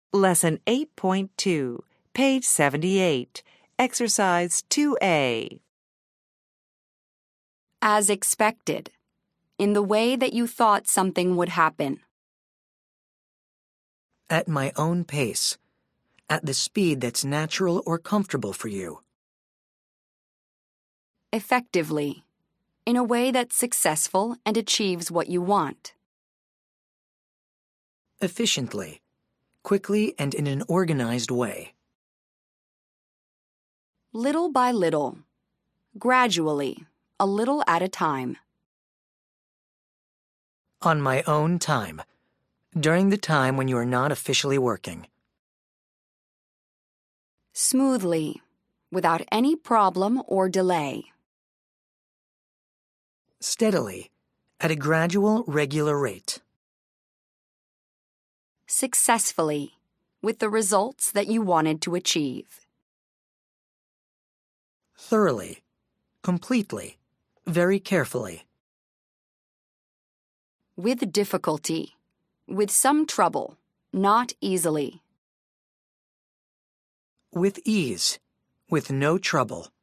Lesson 8.2, page 78, Exercise 2A. As expected, in the way that you thought something would happen. At my own pace, at the speed that's natural or comfortable for you. Effectively, in a way that's successful and achieves what you want. Efficiently, quickly and in an organized way. Little by little, gradually, a little at a time. On my own time, during the time when you are not officially working. Smoothly, without any problem or delay. Steadily, at a gradual, regular rate. Successfully, with the results that you wanted to achieve. Thoroughly, completely, very carefully. With difficulty, with some trouble, not easily. With ease, with no trouble.